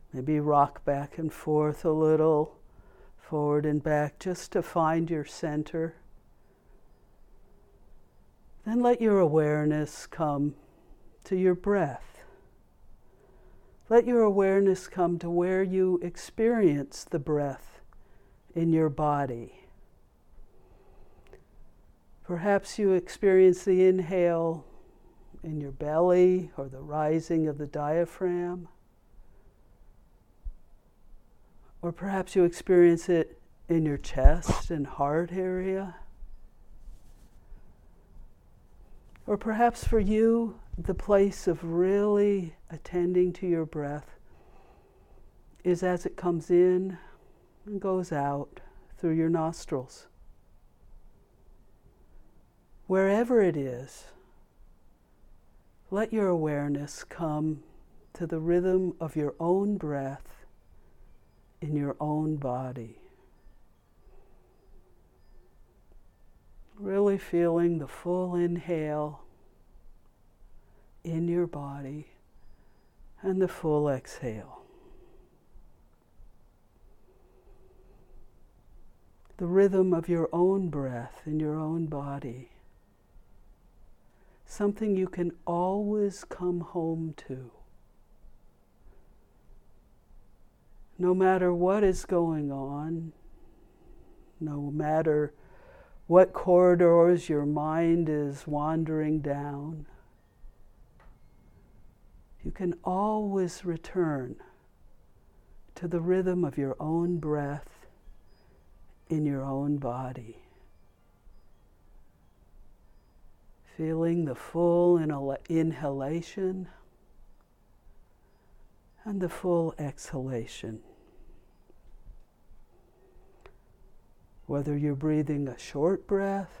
Maybe rock back and forth a little, forward and back, just to find your center. Then let your awareness come to your breath. Let your awareness come to where you experience the breath in your body. Perhaps you experience the inhale in your belly or the rising of the diaphragm. Or perhaps you experience it in your chest and heart area. Or perhaps for you, the place of really attending to your breath is as it comes in and goes out through your nostrils. Wherever it is, let your awareness come to the rhythm of your own breath in your own body. Really feeling the full inhale in your body and the full exhale. The rhythm of your own breath in your own body. Something you can always come home to. No matter what is going on, no matter what corridors your mind is wandering down, you can always return to the rhythm of your own breath in your own body. Feeling the full inhalation and the full exhalation. Whether you're breathing a short breath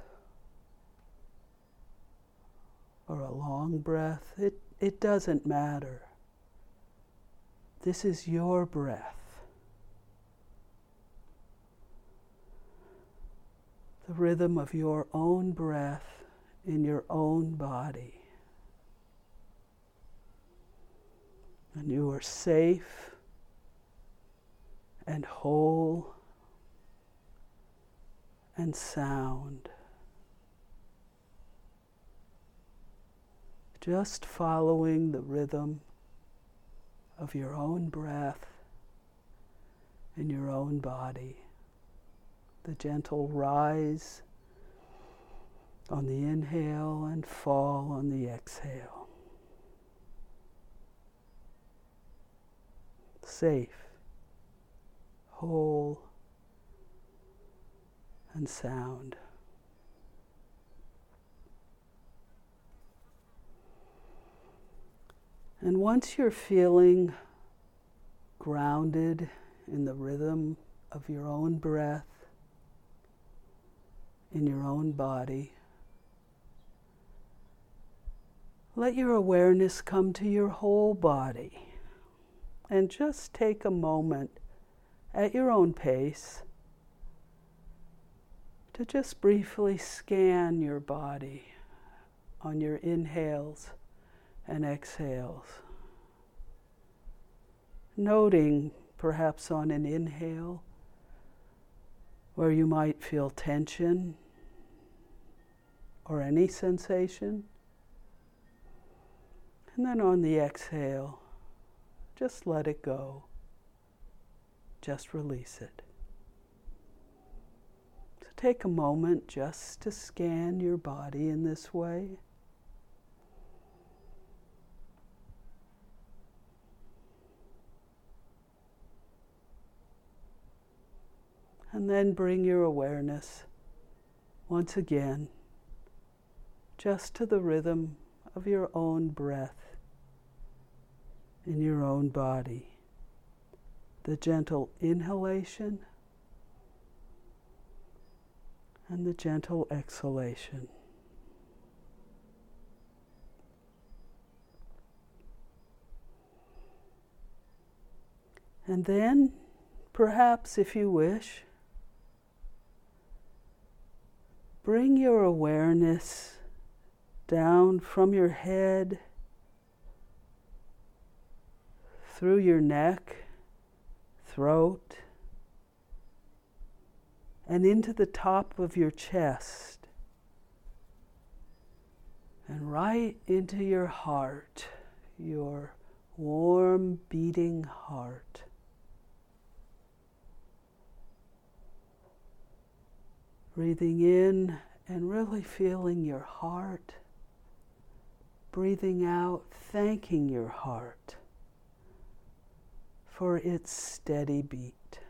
or a long breath, it doesn't matter. This is your breath. The rhythm of your own breath in your own body. And you are safe and whole and sound. Just following the rhythm of your own breath in your own body. The gentle rise on the inhale and fall on the exhale. Safe, whole, and sound. And once you're feeling grounded in the rhythm of your own breath, in your own body, let your awareness come to your whole body. And just take a moment at your own pace to just briefly scan your body on your inhales and exhales. Noting perhaps on an inhale where you might feel tension or any sensation. And then on the exhale, just let it go. Just release it. So take a moment just to scan your body in this way. And then bring your awareness once again just to the rhythm of your own breath in your own body. The gentle inhalation and the gentle exhalation. And then, perhaps if you wish, bring your awareness down from your head, through your neck throat, and into the top of your chest, and right into your heart, your warm, beating heart. Breathing in and really feeling your heart. Breathing out, thanking your heart for its steady beat.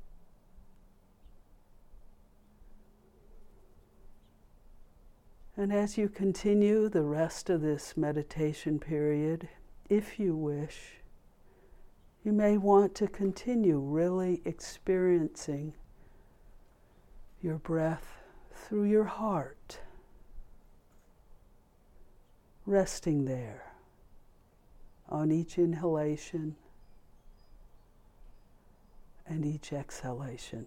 And as you continue the rest of this meditation period, if you wish, you may want to continue really experiencing your breath through your heart, resting there on each inhalation and each exhalation.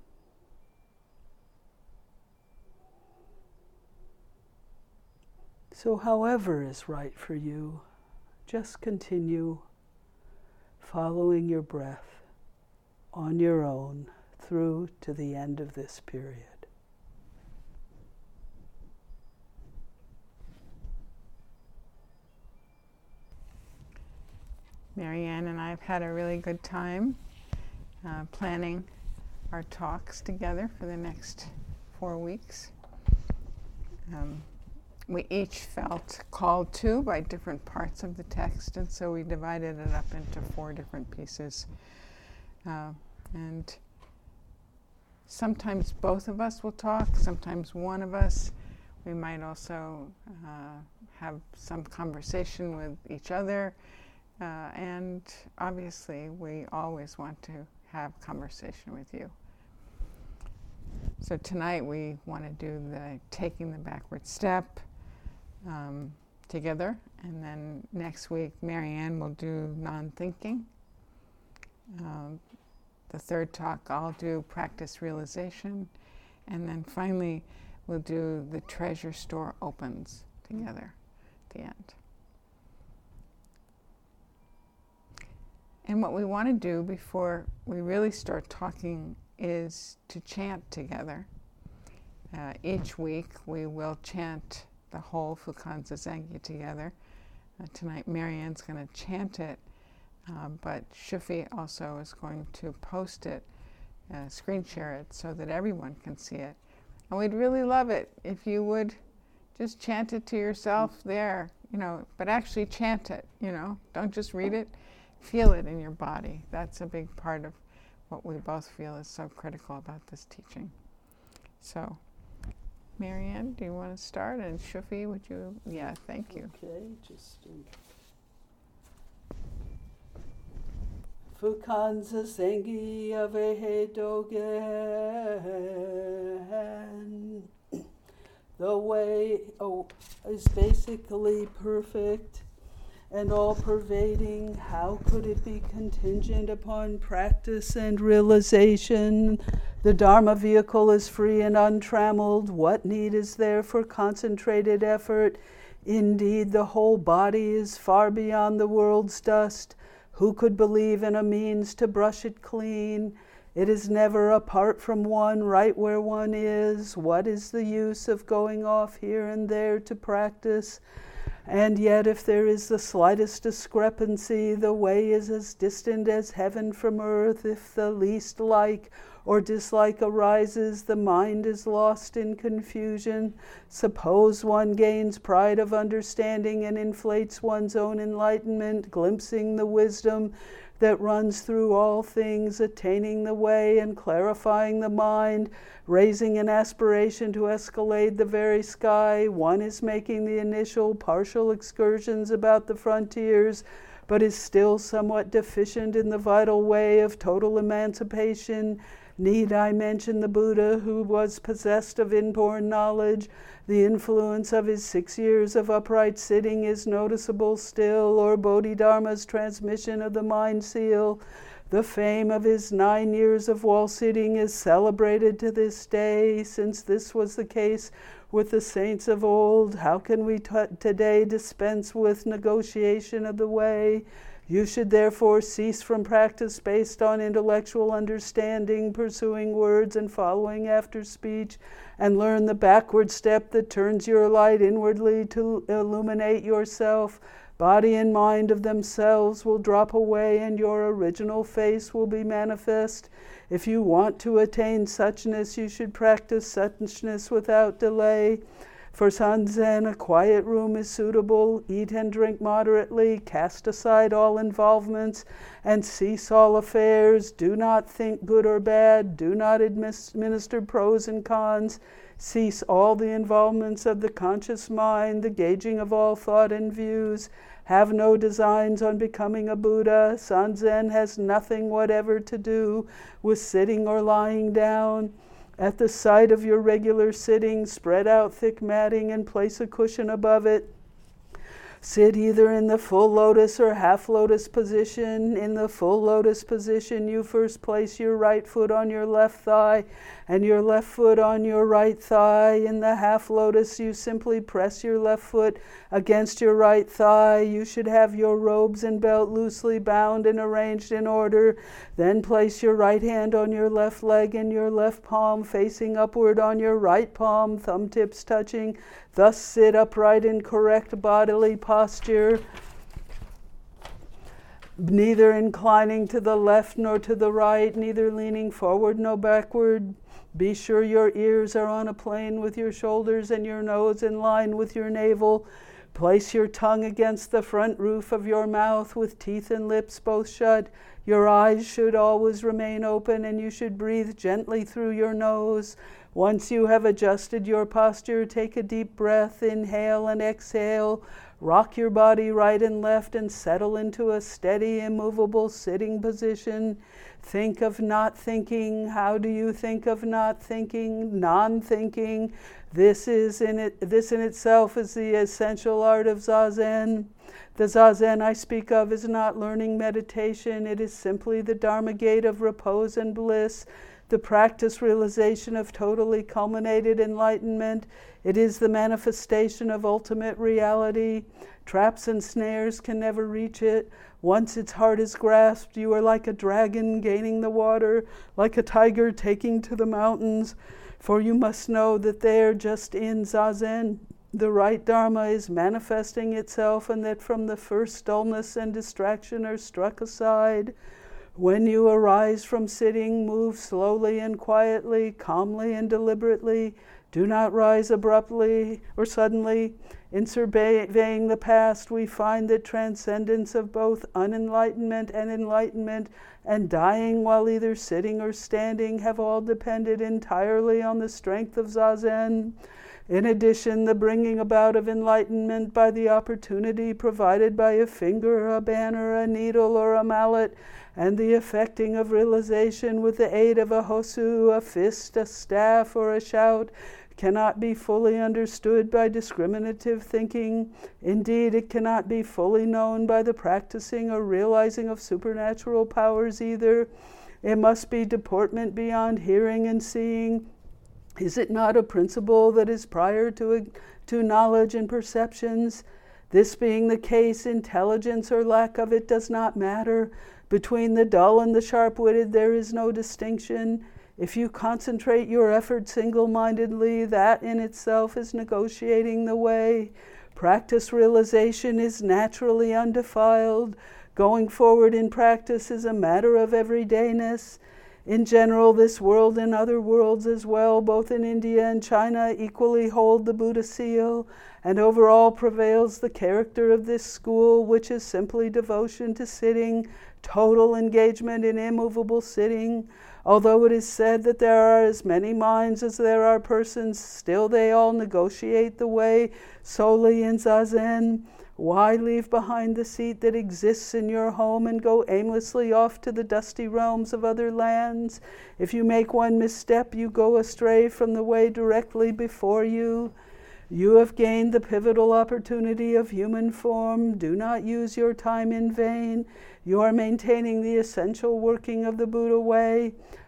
So however is right for you, just continue following your breath on your own through to the end of this period. Marianne and I have had a really good time planning our talks together for the next 4 weeks. We each felt called to by different parts of the text, and so we divided it up into 4 different pieces. And sometimes both of us will talk, sometimes one of us. We might also have some conversation with each other. And obviously, we always want to have conversation with you. So tonight we want to do the taking the backward step together. And then next week, Marianne will do non-thinking. The third talk, I'll do practice realization. And then finally, we'll do the treasure store opens together at the end. And what we want to do before we really start talking is to chant together. Each week we will chant the whole Fukan Zazengi together. Tonight Marianne's going to chant it, but Shufi also is going to post it, screen share it so that everyone can see it. And we'd really love it if you would just chant it to yourself there, but actually chant it, don't just read it. Feel it in your body. That's a big part of what we both feel is so critical about this teaching. So, Marianne, do you want to start? And Shufi, would you? Yeah, thank you. Okay, just Fukan Zazengi Avehe Dogen. The way is basically perfect and all-pervading. How could it be contingent upon practice and realization? The Dharma vehicle is free and untrammeled. What need is there for concentrated effort? Indeed, the whole body is far beyond the world's dust. Who could believe in a means to brush it clean? It is never apart from one, right where one is. What is the use of going off here and there to practice? And yet, if there is the slightest discrepancy, the way is as distant as heaven from earth. If the least like or dislike arises, the mind is lost in confusion. Suppose one gains pride of understanding and inflates one's own enlightenment, glimpsing the wisdom that runs through all things, attaining the way and clarifying the mind, raising an aspiration to escalade the very sky. One is making the initial partial excursions about the frontiers, but is still somewhat deficient in the vital way of total emancipation. Need I mention the Buddha, who was possessed of inborn knowledge? The influence of his 6 years of upright sitting is noticeable still, or Bodhidharma's transmission of the mind seal. The fame of his 9 years of wall sitting is celebrated to this day. Since this was the case with the saints of old, how can we today dispense with negotiation of the way? You should therefore cease from practice based on intellectual understanding, pursuing words and following after speech, and learn the backward step that turns your light inwardly to illuminate yourself. Body and mind of themselves will drop away and your original face will be manifest. If you want to attain suchness, you should practice suchness without delay. For Sanzen, a quiet room is suitable. Eat and drink moderately. Cast aside all involvements and cease all affairs. Do not think good or bad. Do not administer pros and cons. Cease all the involvements of the conscious mind, the gauging of all thought and views. Have no designs on becoming a Buddha. Sanzen has nothing whatever to do with sitting or lying down. At the site of your regular sitting, spread out thick matting and place a cushion above it. Sit either in the full lotus or half lotus position. In the full lotus position, you first place your right foot on your left thigh and your left foot on your right thigh. In the half lotus, you simply press your left foot against your right thigh. You should have your robes and belt loosely bound and arranged in order. Then place your right hand on your left leg and your left palm facing upward on your right palm, thumb tips touching. Thus sit upright in correct bodily posture, neither inclining to the left nor to the right, neither leaning forward nor backward. Be sure your ears are on a plane with your shoulders and your nose in line with your navel. Place your tongue against the front roof of your mouth with teeth and lips both shut. Your eyes should always remain open and you should breathe gently through your nose. Once you have adjusted your posture, take a deep breath, inhale and exhale. Rock your body right and left and settle into a steady, immovable sitting position. Think of not thinking. How do you think of not thinking? Non-thinking. This in itself is the essential art of Zazen. The Zazen I speak of is not learning meditation. It is simply the Dharma gate of repose and bliss, the practice realization of totally culminated enlightenment. It is the manifestation of ultimate reality. Traps and snares can never reach it. Once its heart is grasped, you are like a dragon gaining the water, like a tiger taking to the mountains. For you must know that there, just in Zazen, the right Dharma is manifesting itself, and that from the first dullness and distraction are struck aside. When you arise from sitting, move slowly and quietly, calmly and deliberately. Do not rise abruptly or suddenly. In surveying the past, we find that transcendence of both unenlightenment and enlightenment and dying while either sitting or standing have all depended entirely on the strength of Zazen. In addition, the bringing about of enlightenment by the opportunity provided by a finger, a banner, a needle, or a mallet, and the effecting of realization with the aid of a hosu, a fist, a staff, or a shout, cannot be fully understood by discriminative thinking. Indeed, it cannot be fully known by the practicing or realizing of supernatural powers either. It must be deportment beyond hearing and seeing. Is it not a principle that is prior to knowledge and perceptions? This being the case, intelligence or lack of it does not matter. Between the dull and the sharp-witted there is no distinction. If you concentrate your effort single-mindedly, that in itself is negotiating the way. Practice realization is naturally undefiled. Going forward in practice is a matter of everydayness. In general, this world and other worlds as well, both in India and China, equally hold the Buddha seal, and over all prevails the character of this school, which is simply devotion to sitting, total engagement in immovable sitting. Although it is said that there are as many minds as there are persons, still they all negotiate the way solely in Zazen. Why leave behind the seat that exists in your home and go aimlessly off to the dusty realms of other lands? If you make one misstep, you go astray from the way directly before you. You have gained the pivotal opportunity of human form. Do not use your time in vain. You are maintaining the essential working of the Buddha way.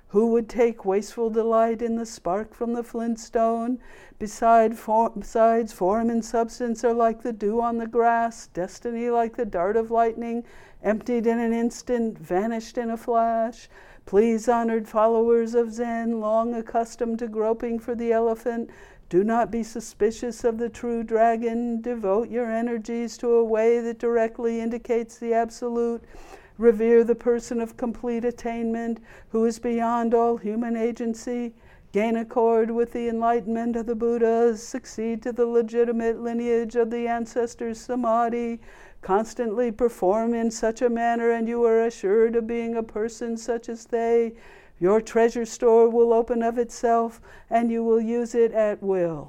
Who would take wasteful delight in the spark from the flintstone? Besides, form and substance are like the dew on the grass, destiny like the dart of lightning, emptied in an instant, vanished in a flash. Please, honored followers of Zen, long accustomed to groping for the elephant, do not be suspicious of the true dragon. Devote your energies to a way that directly indicates the absolute. Revere the person of complete attainment, who is beyond all human agency. Gain accord with the enlightenment of the Buddhas. Succeed to the legitimate lineage of the ancestors' samadhi. Constantly perform in such a manner, and you are assured of being a person such as they. Your treasure store will open of itself, and you will use it at will.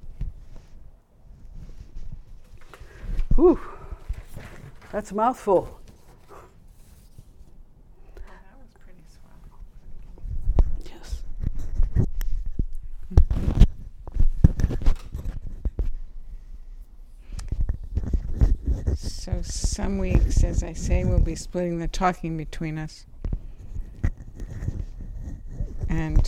Whew, that's a mouthful. That was pretty swell. Yes. So some weeks, as I say, we'll be splitting the talking between us. And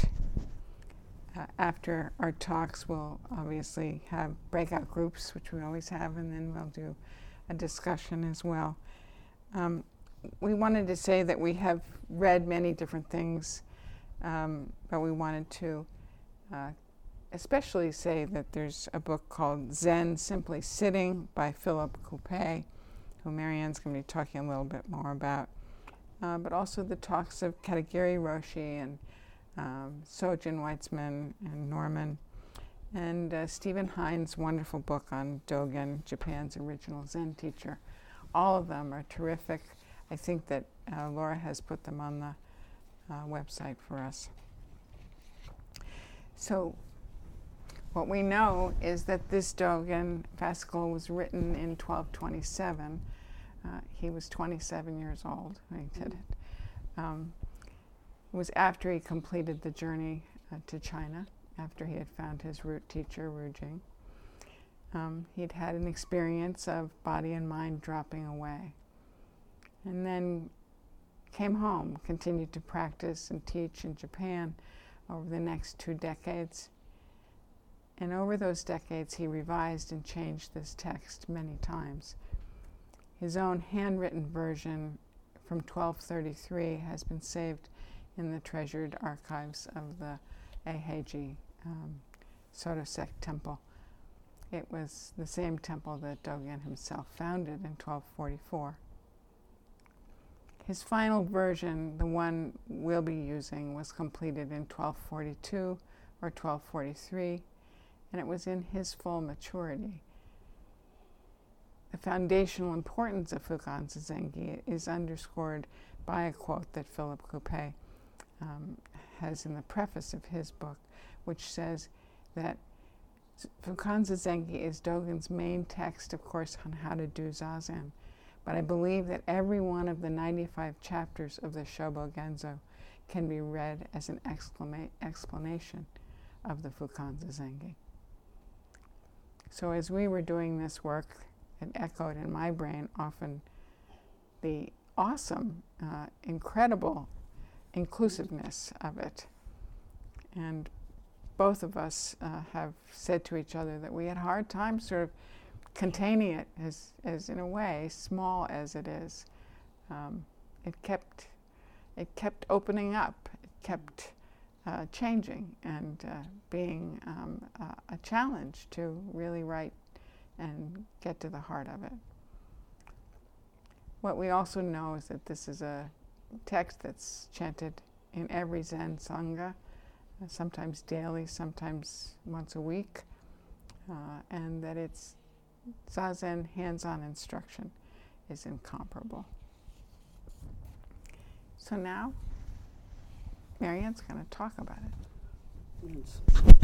after our talks, we'll obviously have breakout groups, which we always have, and then we'll do a discussion as well. We wanted to say that we have read many different things, but we wanted to especially say that there's a book called Zen Simply Sitting by Philip Coupé, who Marianne's going to be talking a little bit more about, but also the talks of Katagiri Roshi and Sojin Weitzman and Norman, and Stephen Hines' wonderful book on Dogen, Japan's original Zen teacher. All of them are terrific. I think that Laura has put them on the website for us. So what we know is that this Dogen fascicle was written in 1227. He was 27 years old when he did it. It was after he completed the journey to China, after he had found his root teacher, Ru Jing. He'd had an experience of body and mind dropping away, and then came home, continued to practice and teach in Japan over the next 2 decades. And over those decades, he revised and changed this text many times. His own handwritten version from 1233 has been saved in the treasured archives of the Eiheiji Sotosek temple. It was the same temple that Dogen himself founded in 1244. His final version, the one we'll be using, was completed in 1242 or 1243, and it was in his full maturity. The foundational importance of Fukan Zazengi is underscored by a quote that Philip Coupé has in the preface of his book, which says that Fukan Zazengi is Dogen's main text, of course, on how to do Zazen. But I believe that every one of the 95 chapters of the Shobo Genzo can be read as an explanation of the Fukan Zazengi. So as we were doing this work, it echoed in my brain often the awesome, incredible inclusiveness of it. And both of us have said to each other that we had a hard time sort of containing it as in a way, small as it is. It kept opening up, it kept changing and being a challenge to really write and get to the heart of it. What we also know is that this is a text that's chanted in every Zen Sangha, sometimes daily, sometimes once a week, and that its Zazen hands-on instruction is incomparable. So now, Marianne's going to talk about it. Yes.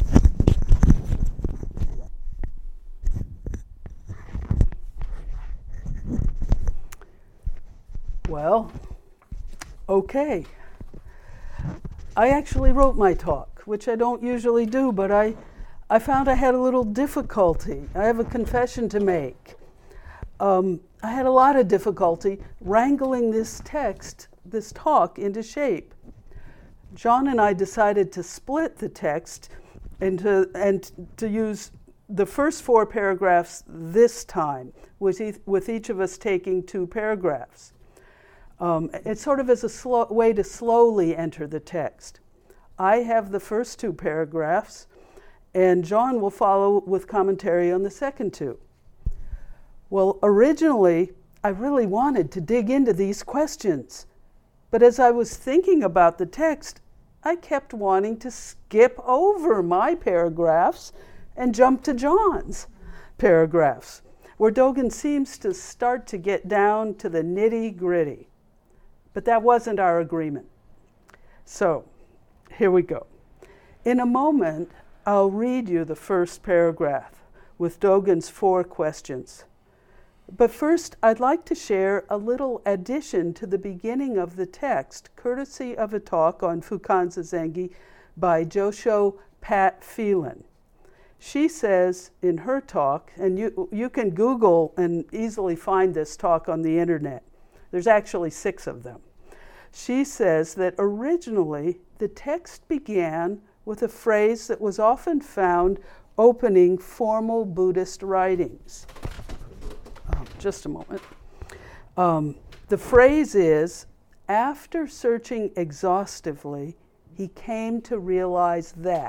Well, okay. I actually wrote my talk, which I don't usually do, but I found I had a little difficulty. I have a confession to make. I had a lot of difficulty wrangling this talk into shape. John and I decided to split the text and to use the first 4 paragraphs this time, with each of us taking 2 paragraphs. It's sort of as a way to slowly enter the text. I have the first 2 paragraphs, and John will follow with commentary on the second 2. Well, originally, I really wanted to dig into these questions, but as I was thinking about the text, I kept wanting to skip over my paragraphs and jump to John's paragraphs, where Dogen seems to start to get down to the nitty-gritty. But that wasn't our agreement. So, here we go. In a moment, I'll read you the first paragraph with Dogen's 4 questions. But first, I'd like to share a little addition to the beginning of the text, courtesy of a talk on Fukan Zazengi by Josho Pat Phelan. She says in her talk, and you can Google and easily find this talk on the internet. There's actually 6 of them. She says that originally the text began with a phrase that was often found opening formal Buddhist writings. Just a moment. The phrase is, after searching exhaustively, he came to realize that, ...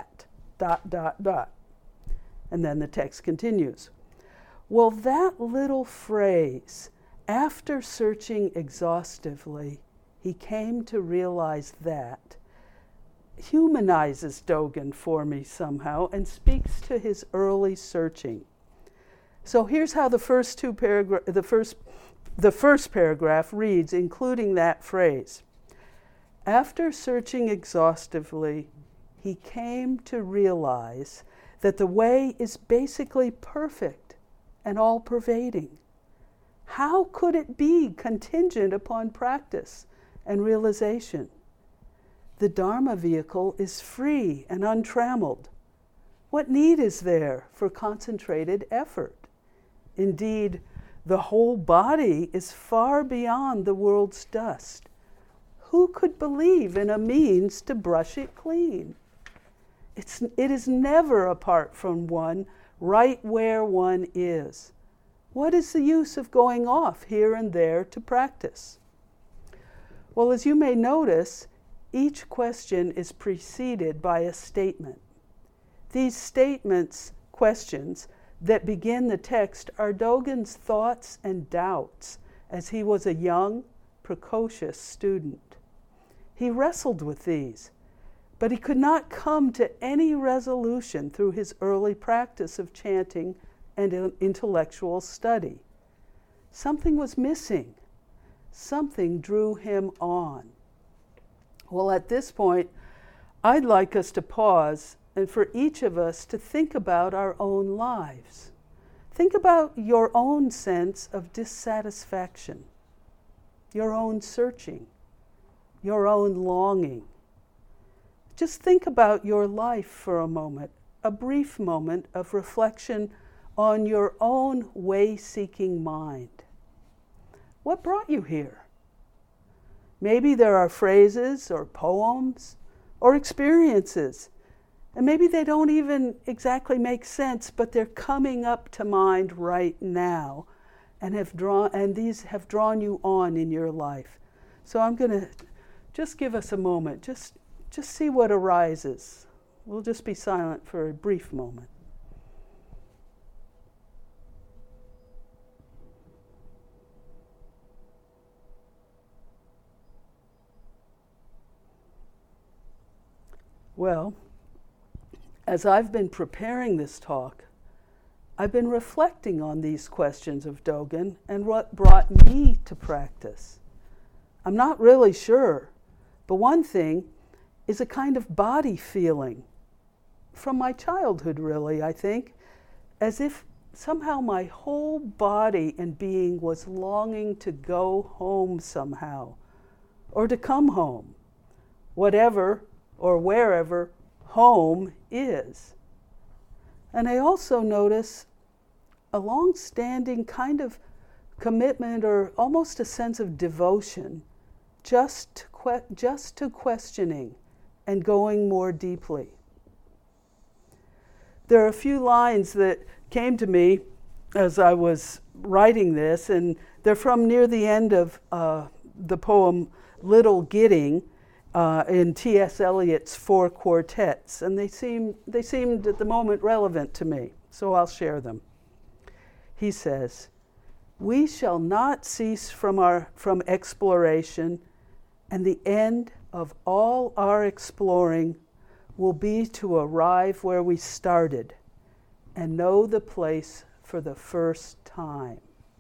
And then the text continues. Well, that little phrase, after searching exhaustively, he came to realize that, humanizes Dogen for me somehow and speaks to his early searching. So here's how the first paragraph reads, including that phrase. After searching exhaustively, he came to realize that the way is basically perfect and all-pervading. How could it be contingent upon practice and realization? The Dharma vehicle is free and untrammeled. What need is there for concentrated effort? Indeed, the whole body is far beyond the world's dust. Who could believe in a means to brush it clean? It is never apart from one, right where one is. What is the use of going off here and there to practice? Well, as you may notice, each question is preceded by a statement. These statements, questions, that begin the text are Dogen's thoughts and doubts as he was a young, precocious student. He wrestled with these, but he could not come to any resolution through his early practice of chanting and intellectual study. Something was missing. Something drew him on. Well, at this point, I'd like us to pause and for each of us to think about our own lives. Think about your own sense of dissatisfaction, your own searching, your own longing. Just think about your life for a moment, a brief moment of reflection on your own way-seeking mind. What brought you here? Maybe there are phrases or poems or experiences, and maybe they don't even exactly make sense, but they're coming up to mind right now and these have drawn you on in your life. So I'm going to just give us a moment, just see what arises. We'll just be silent for a brief moment. Well, as I've been preparing this talk, I've been reflecting on these questions of Dogen and what brought me to practice. I'm not really sure, but one thing is a kind of body feeling from my childhood, really, I think, as if somehow my whole body and being was longing to go home somehow, or to come home, whatever or wherever home is. And I also notice a long-standing kind of commitment or almost a sense of devotion just to questioning and going more deeply. There are a few lines that came to me as I was writing this, and they're from near the end of the poem Little Gidding in T.S. Eliot's Four Quartets, and they seemed at the moment relevant to me, so I'll share them. He says, "We shall not cease from exploration, and the end of all our exploring will be to arrive where we started and know the place for the first time."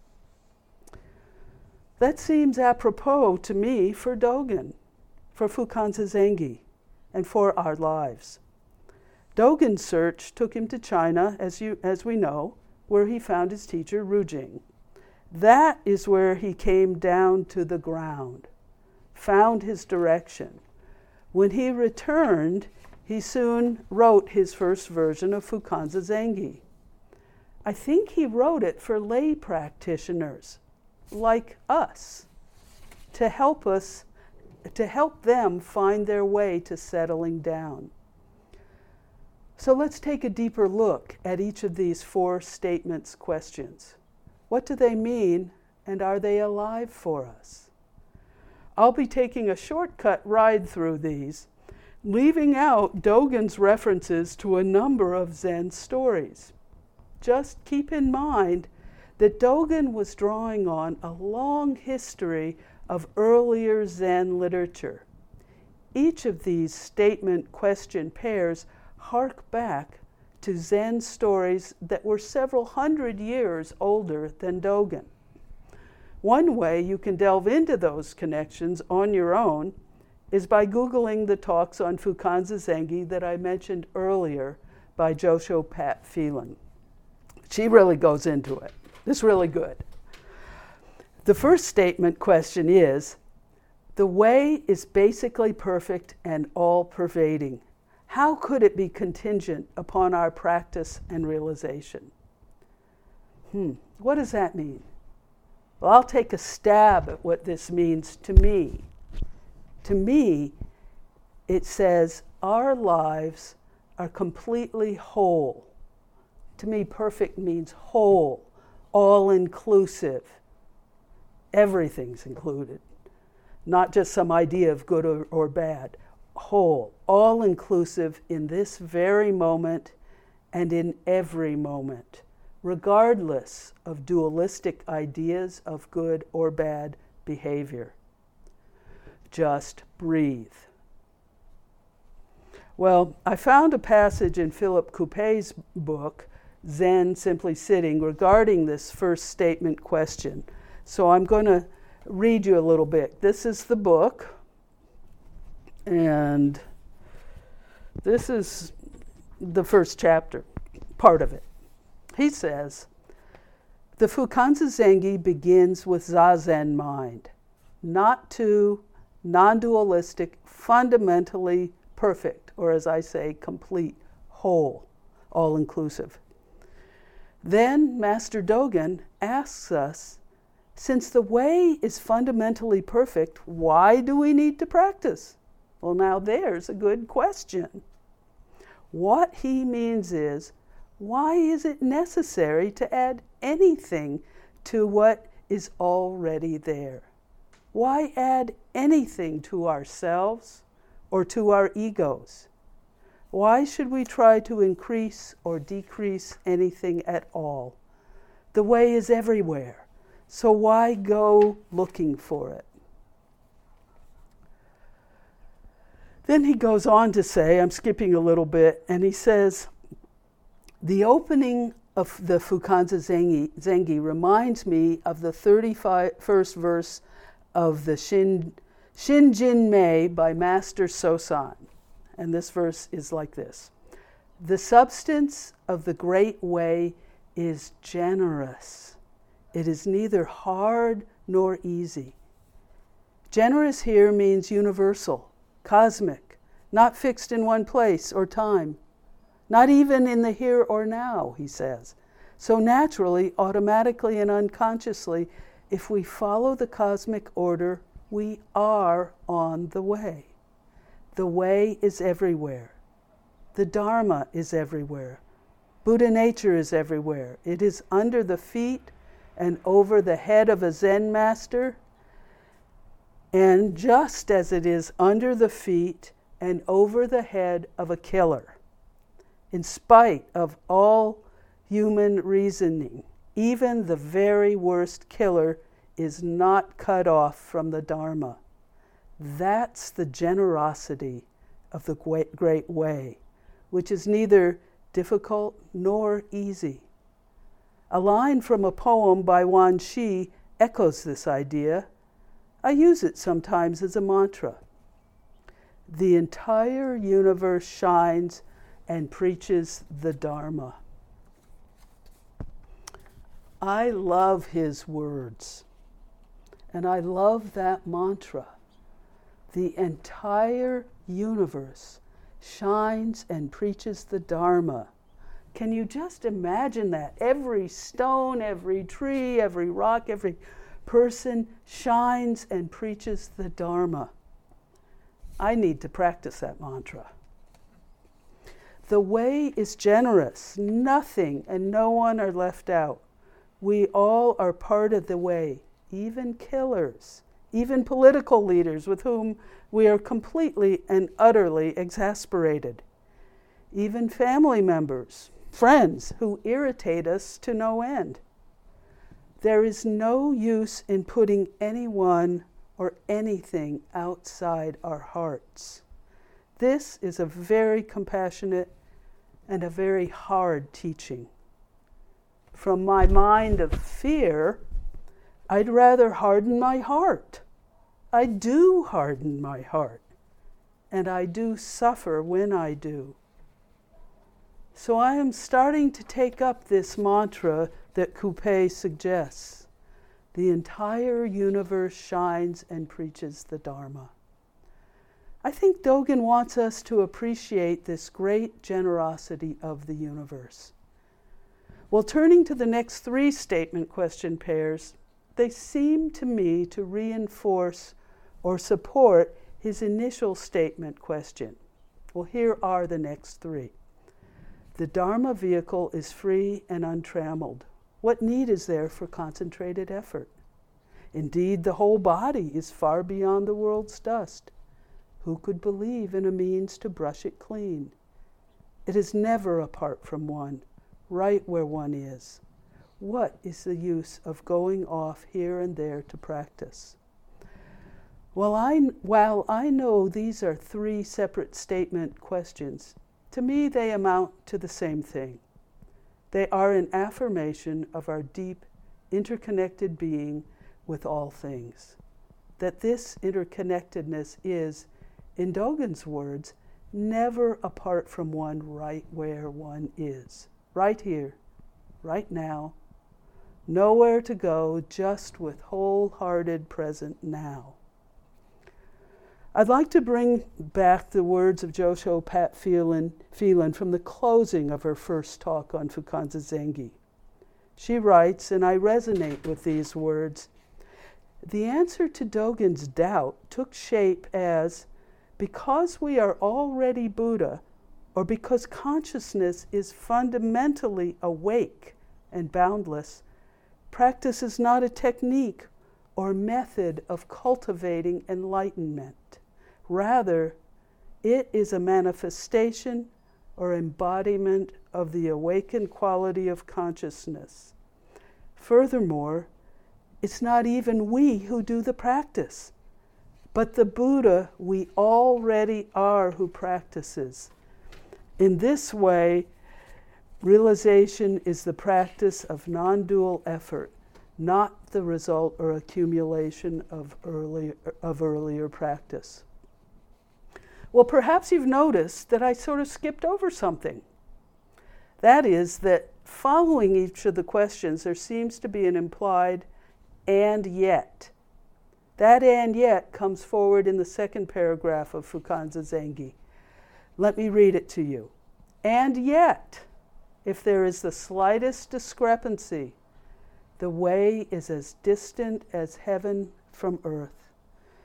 That seems apropos to me for Dogen, for Fukanza Zengi, and for our lives. Dogen's search took him to China, as we know, where he found his teacher, Rujing. That is where he came down to the ground, found his direction. When he returned, he soon wrote his first version of Fukanza Zengi. I think he wrote it for lay practitioners like us to help them find their way to settling down. So let's take a deeper look at each of these four statements questions. What do they mean, and are they alive for us? I'll be taking a shortcut ride through these, leaving out Dogen's references to a number of Zen stories. Just keep in mind that Dogen was drawing on a long history of earlier Zen literature. Each of these statement-question pairs hark back to Zen stories that were several hundred years older than Dogen. One way you can delve into those connections on your own is by Googling the talks on Fukanza Zengi that I mentioned earlier by Josho Pat Phelan. She really goes into it. It's really good. The first statement question is, the way is basically perfect and all-pervading. How could it be contingent upon our practice and realization? What does that mean? Well, I'll take a stab at what this means to me. To me, it says our lives are completely whole. To me, perfect means whole, all-inclusive. Everything's included, not just some idea of good or bad. Whole, all-inclusive in this very moment and in every moment, regardless of dualistic ideas of good or bad behavior. Just breathe. Well, I found a passage in Philip Coupe's book, Zen Simply Sitting, regarding this first statement question. So I'm going to read you a little bit. This is the book, and this is the first chapter, part of it. He says, the Fukanza Zengi begins with Zazen mind, not two, non-dualistic, fundamentally perfect, or as I say, complete, whole, all-inclusive. Then Master Dogen asks us, since the way is fundamentally perfect, why do we need to practice? Well, now there's a good question. What he means is, why is it necessary to add anything to what is already there? Why add anything to ourselves or to our egos? Why should we try to increase or decrease anything at all? The way is everywhere, so why go looking for it? Then he goes on to say, I'm skipping a little bit, and he says, the opening of the Fukanza Zengi reminds me of the 31st verse of the Shinjin Mei by Master Sosan. And this verse is like this. The substance of the great way is generous. It is neither hard nor easy. Generous here means universal, cosmic, not fixed in one place or time, not even in the here or now, he says. So naturally, automatically, and unconsciously, if we follow the cosmic order, we are on the way. The way is everywhere. The Dharma is everywhere. Buddha nature is everywhere. It is under the feet and over the head of a Zen master, and just as it is under the feet and over the head of a killer. In spite of all human reasoning, even the very worst killer is not cut off from the Dharma. That's the generosity of the Great Way, which is neither difficult nor easy. A line from a poem by Wan Shi echoes this idea. I use it sometimes as a mantra. The entire universe shines and preaches the Dharma. I love his words, and I love that mantra. The entire universe shines and preaches the Dharma. Can you just imagine that? Every stone, every tree, every rock, every person shines and preaches the Dharma. I need to practice that mantra. The way is generous. Nothing and no one are left out. We all are part of the way, even killers, even political leaders with whom we are completely and utterly exasperated, even family members, friends who irritate us to no end. There is no use in putting anyone or anything outside our hearts. This is a very compassionate and a very hard teaching. From my mind of fear, I'd rather harden my heart. I do harden my heart, and I do suffer when I do. So I am starting to take up this mantra that Coupe suggests. The entire universe shines and preaches the Dharma. I think Dogen wants us to appreciate this great generosity of the universe. Well, turning to the next three statement question pairs, they seem to me to reinforce or support his initial statement question. Well, here are the next three. The Dharma vehicle is free and untrammeled. What need is there for concentrated effort? Indeed, the whole body is far beyond the world's dust. Who could believe in a means to brush it clean? It is never apart from one, right where one is. What is the use of going off here and there to practice? While I know these are three separate statement questions, to me they amount to the same thing. They are an affirmation of our deep, interconnected being with all things. That this interconnectedness is, in Dogen's words, never apart from one right where one is. Right here, right now. Nowhere to go, just with wholehearted present now. I'd like to bring back the words of Josho Pat Phelan from the closing of her first talk on Fukanza Zengi. She writes, and I resonate with these words, the answer to Dogen's doubt took shape as, because we are already Buddha, or because consciousness is fundamentally awake and boundless, practice is not a technique or method of cultivating enlightenment. Rather, it is a manifestation or embodiment of the awakened quality of consciousness. Furthermore, it's not even we who do the practice, but the Buddha we already are who practices. In this way, realization is the practice of non-dual effort, not the result or accumulation of earlier practice. Well, perhaps you've noticed that I sort of skipped over something. That is that following each of the questions, there seems to be an implied and yet. That and yet comes forward in the second paragraph of Fukanza Zengi. Let me read it to you. And yet, if there is the slightest discrepancy, the way is as distant as heaven from earth.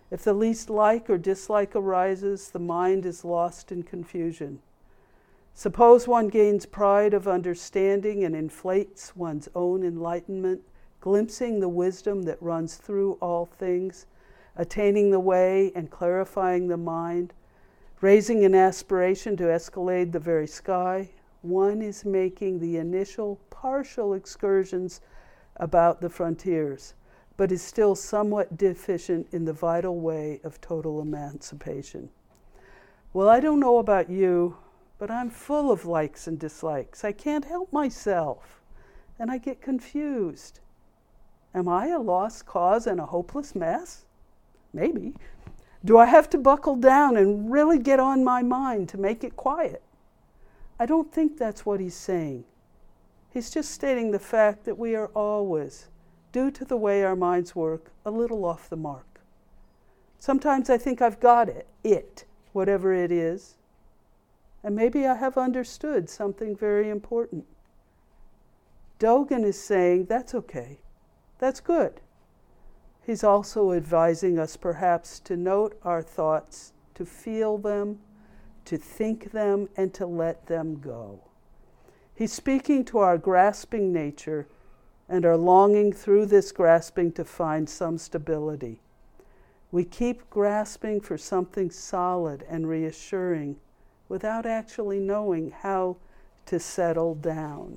If the least like or dislike arises, the mind is lost in confusion. Suppose one gains pride of understanding and inflates one's own enlightenment, glimpsing the wisdom that runs through all things, attaining the way and clarifying the mind, raising an aspiration to escalade the very sky. One is making the initial partial excursions about the frontiers, but is still somewhat deficient in the vital way of total emancipation. Well, I don't know about you, but I'm full of likes and dislikes. I can't help myself, and I get confused. Am I a lost cause and a hopeless mess? Maybe. Do I have to buckle down and really get on my mind to make it quiet? I don't think that's what he's saying. He's just stating the fact that we are always, due to the way our minds work, a little off the mark. Sometimes I think I've got it, whatever it is, and maybe I have understood something very important. Dogen is saying that's okay, that's good. He's also advising us perhaps to note our thoughts, to feel them, to think them, and to let them go. He's speaking to our grasping nature and our longing through this grasping to find some stability. We keep grasping for something solid and reassuring without actually knowing how to settle down.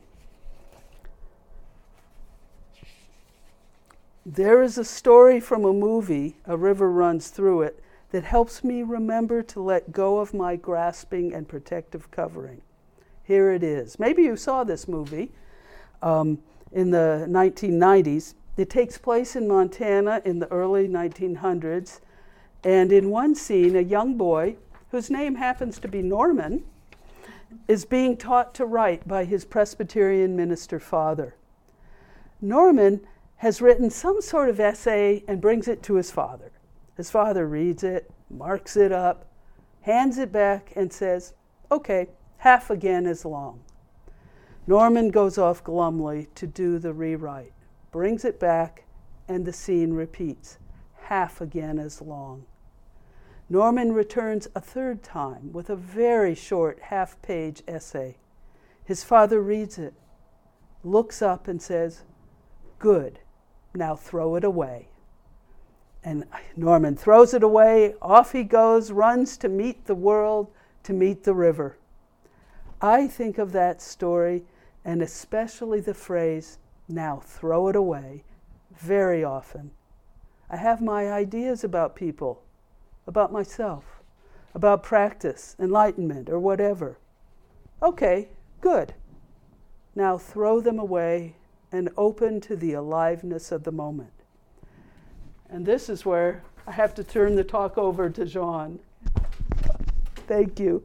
There is a story from a movie, A River Runs Through It, that helps me remember to let go of my grasping and protective covering. Here it is. Maybe you saw this movie in the 1990s. It takes place in Montana in the early 1900s. And in one scene, a young boy, whose name happens to be Norman, is being taught to write by his Presbyterian minister father. Norman has written some sort of essay and brings it to his father. His father reads it, marks it up, hands it back, and says, "Okay, half again as long." Norman goes off glumly to do the rewrite, brings it back, and the scene repeats, half again as long. Norman returns a third time with a very short half-page essay. His father reads it, looks up and says, "Good, now throw it away." And Norman throws it away, off he goes, runs to meet the world, to meet the river. I think of that story, and especially the phrase, "now throw it away," very often. I have my ideas about people, about myself, about practice, enlightenment, or whatever. Okay, good. Now throw them away and open to the aliveness of the moment. And this is where I have to turn the talk over to Jean. Thank you.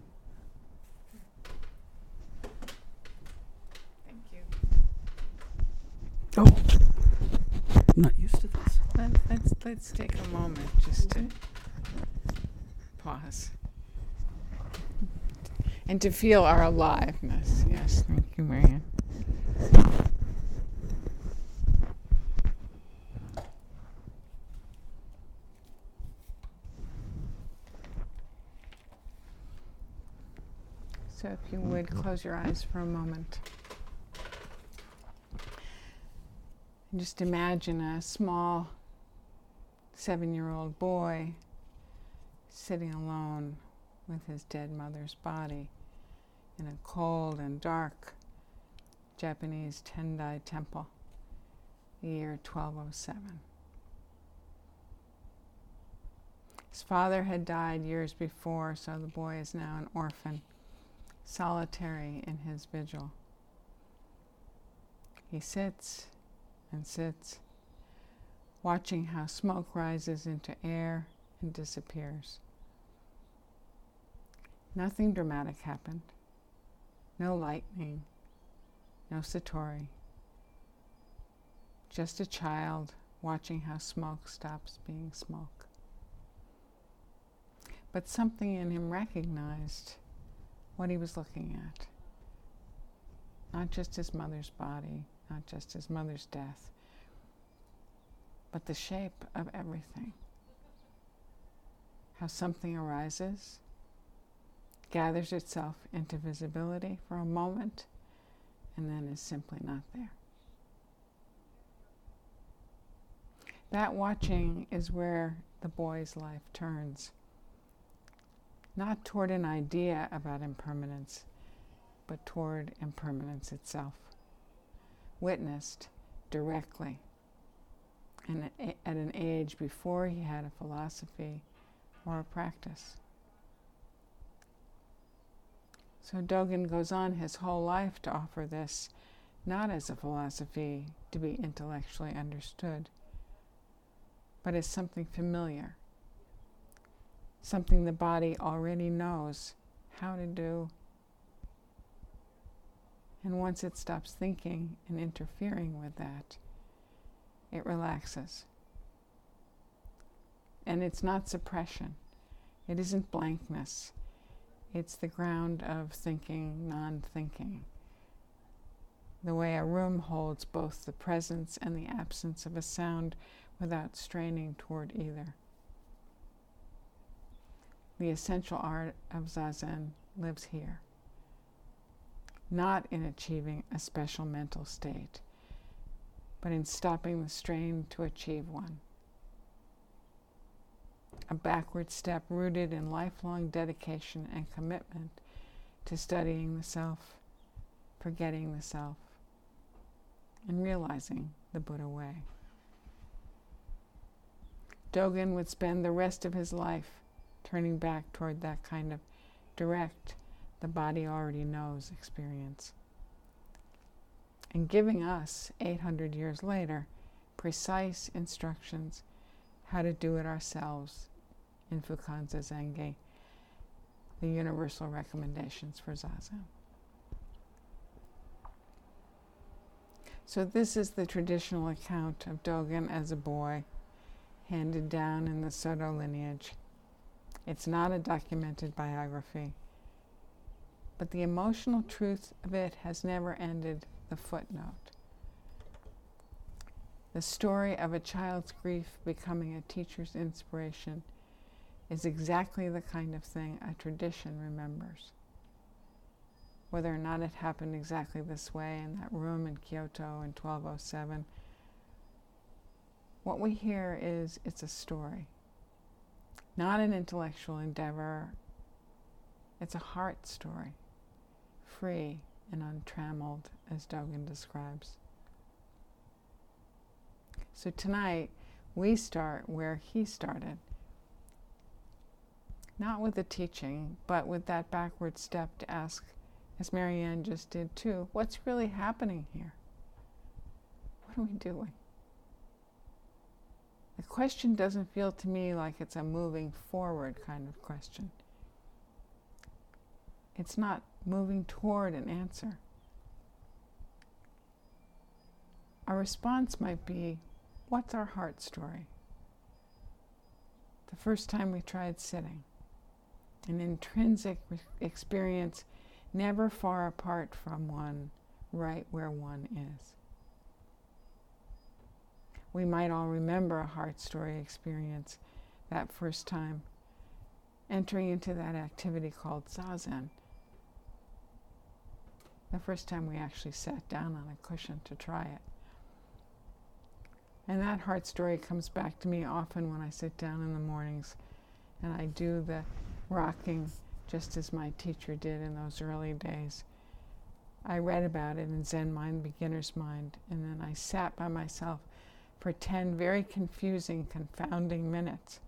Thank you. Oh, I'm not used to this. Let's take a moment just to pause and to feel our aliveness. Yes, thank you, Marianne. So if you would close your eyes for a moment. And just imagine a small 7-year-old boy sitting alone with his dead mother's body in a cold and dark Japanese Tendai temple, the year 1207. His father had died years before, so the boy is now an orphan, solitary in his vigil. He sits and sits, watching how smoke rises into air and disappears. Nothing dramatic happened. No lightning, no satori. Just a child watching how smoke stops being smoke. But something in him recognized what he was looking at. Not just his mother's body, not just his mother's death, but the shape of everything. how something arises, gathers itself into visibility for a moment, and then is simply not there. That watching is where the boy's life turns, not toward an idea about impermanence, but toward impermanence itself, witnessed directly, and at an age before he had a philosophy or a practice. So Dogen goes on his whole life to offer this, not as a philosophy to be intellectually understood, but as something familiar, something the body already knows how to do. And once it stops thinking and interfering with that, it relaxes. And it's not suppression. It isn't blankness. It's the ground of thinking, non-thinking. The way a room holds both the presence and the absence of a sound without straining toward either. The essential art of Zazen lives here, not in achieving a special mental state, but in stopping the strain to achieve one. A backward step rooted in lifelong dedication and commitment to studying the self, forgetting the self, and realizing the Buddha way. Dogen would spend the rest of his life turning back toward that kind of direct, the body already knows experience, and giving us, 800 years later, precise instructions how to do it ourselves in Fukan Zazengi, the universal recommendations for Zazen. So this is the traditional account of Dogen as a boy, handed down in the Soto lineage. It's not a documented biography, but the emotional truth of it has never ended the footnote. The story of a child's grief becoming a teacher's inspiration is exactly the kind of thing a tradition remembers. Whether or not it happened exactly this way in that room in Kyoto in 1207, what we hear is it's a story, not an intellectual endeavor. It's a heart story, free and untrammeled, as Dogen describes. So tonight, we start where he started. Not with the teaching, but with that backward step to ask, as Marianne just did too, what's really happening here? What are we doing? The question doesn't feel to me like it's a moving forward kind of question. It's not moving toward an answer. Our response might be, what's our heart story? The first time we tried sitting, an intrinsic experience never far apart from one, right where one is. We might all remember a heart story experience that first time, entering into that activity called Zazen. The first time we actually sat down on a cushion to try it. And that heart story comes back to me often when I sit down in the mornings and I do the rocking just as my teacher did in those early days. I read about it in Zen Mind, Beginner's Mind, and then I sat by myself for 10 very confusing, confounding minutes.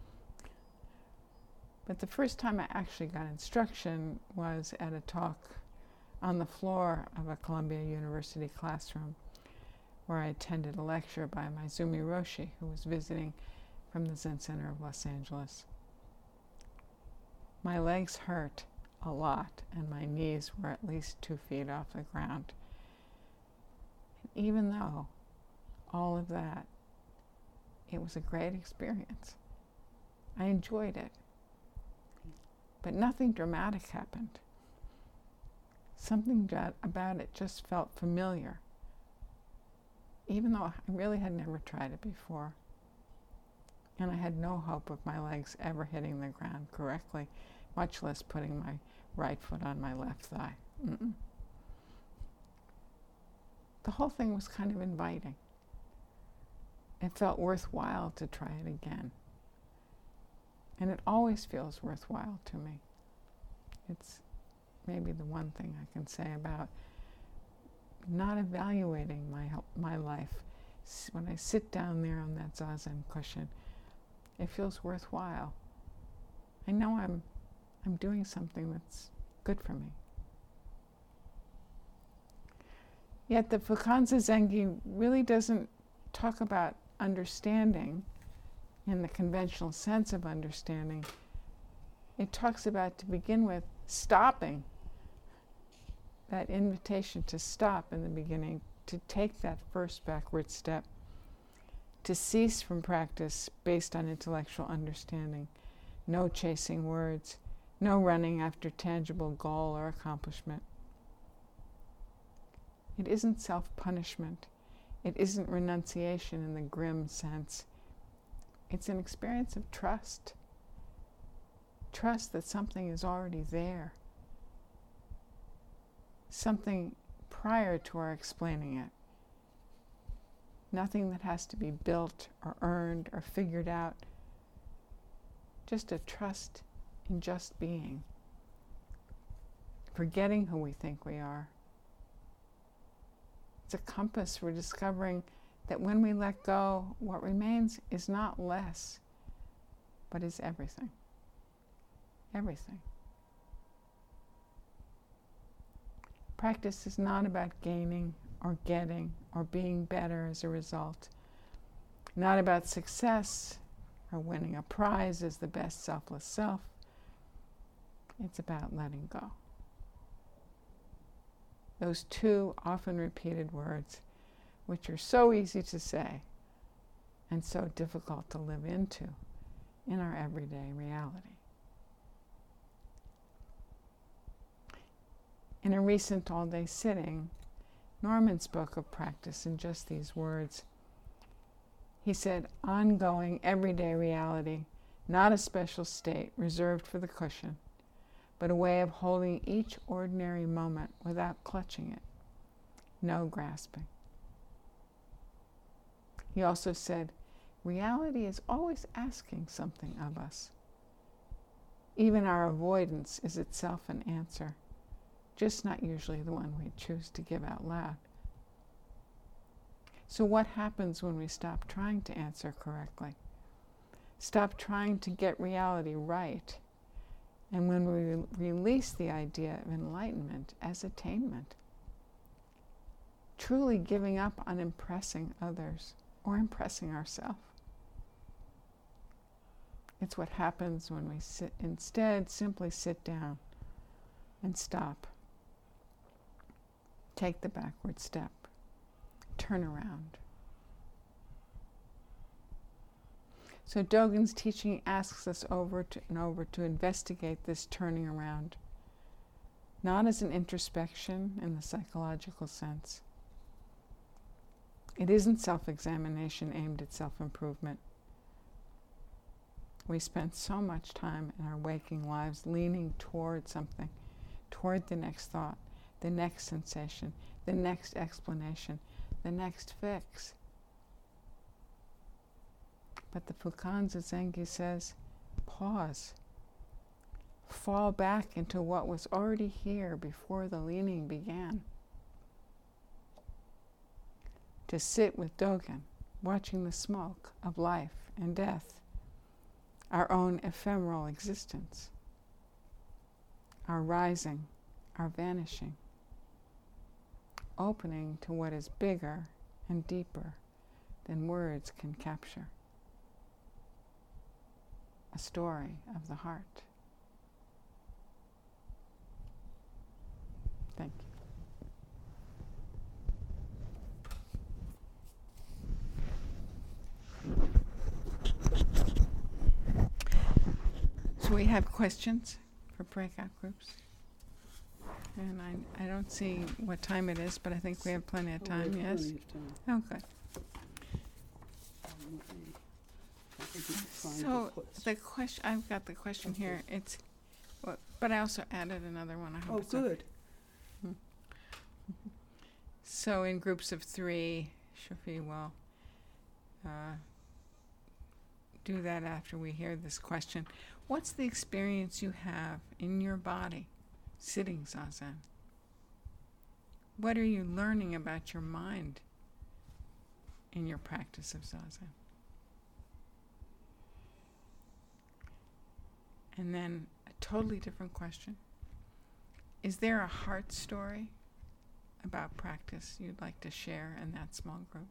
But the first time I actually got instruction was at a talk on the floor of a Columbia University classroom where I attended a lecture by Maizumi Roshi, who was visiting from the Zen Center of Los Angeles. My legs hurt a lot, and my knees were at least 2 feet off the ground. And even though all of that, it was a great experience. I enjoyed it. But nothing dramatic happened. Something about it just felt familiar, even though I really had never tried it before. and I had no hope of my legs ever hitting the ground correctly, much less putting my right foot on my left thigh. The whole thing was kind of inviting. It felt worthwhile to try it again. And it always feels worthwhile to me. It's maybe the one thing I can say about not evaluating my life. When I sit down there on that zazen cushion, it feels worthwhile. I know I'm doing something that's good for me. Yet the Fukanza Zengi really doesn't talk about understanding in the conventional sense of understanding. It talks about, to begin with, stopping. That invitation to stop in the beginning, to take that first backward step, to cease from practice based on intellectual understanding, no chasing words, no running after tangible goal or accomplishment. It isn't self-punishment. It isn't renunciation in the grim sense. It's an experience of trust. Trust that something is already there. Something prior to our explaining it. Nothing that has to be built or earned or figured out. Just a trust in just being. Forgetting who we think we are. It's a compass for discovering that when we let go, what remains is not less, but is everything. Everything. Practice is not about gaining or getting or being better as a result. Not about success or winning a prize as the best selfless self. It's about letting go. Those two often repeated words, which are so easy to say and so difficult to live into in our everyday reality. In a recent all-day sitting, Norman spoke of practice in just these words. He said, ongoing, everyday reality, not a special state reserved for the cushion, but a way of holding each ordinary moment without clutching it. No grasping. He also said, reality is always asking something of us. Even our avoidance is itself an answer, just not usually the one we choose to give out loud. So what happens when we stop trying to answer correctly? Stop trying to get reality right? And when we release the idea of enlightenment as attainment, truly giving up on impressing others or impressing ourselves. It's what happens when we instead simply sit down and stop. Take the backward step. Turn around. So Dogen's teaching asks us over and over to investigate this turning around, not as an introspection in the psychological sense. It isn't self-examination aimed at self-improvement. We spend so much time in our waking lives leaning toward something, toward the next thought, the next sensation, the next explanation, the next fix. But the Fukanza Zengi says, pause. Fall back into what was already here before the leaning began. To sit with Dogen, watching the smoke of life and death, our own ephemeral existence, our rising, our vanishing, opening to what is bigger and deeper than words can capture. A story of the heart. Thank you. So we have questions for breakout groups. And I don't see what time it is, but I think we have plenty of time, yes? Plenty of time. Oh, good. Let me So the question, I've got the question Okay. here. It's, but I also added another one. I hope Oh, it's okay. good. So in groups of 3, Shafi will do that after we hear this question. What's the experience you have in your body sitting Zazen? What are you learning about your mind in your practice of Zazen? And then a totally different question. Is there a heart story about practice you'd like to share in that small group?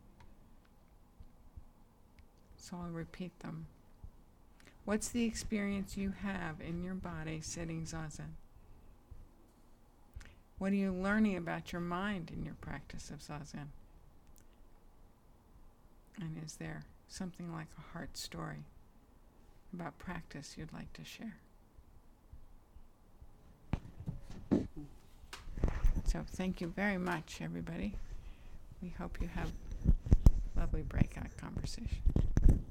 So I'll repeat them. What's the experience you have in your body sitting Zazen? What are you learning about your mind in your practice of Zazen? And is there something like a heart story about practice you'd like to share? So thank you very much, everybody. We hope you have lovely breakout conversation.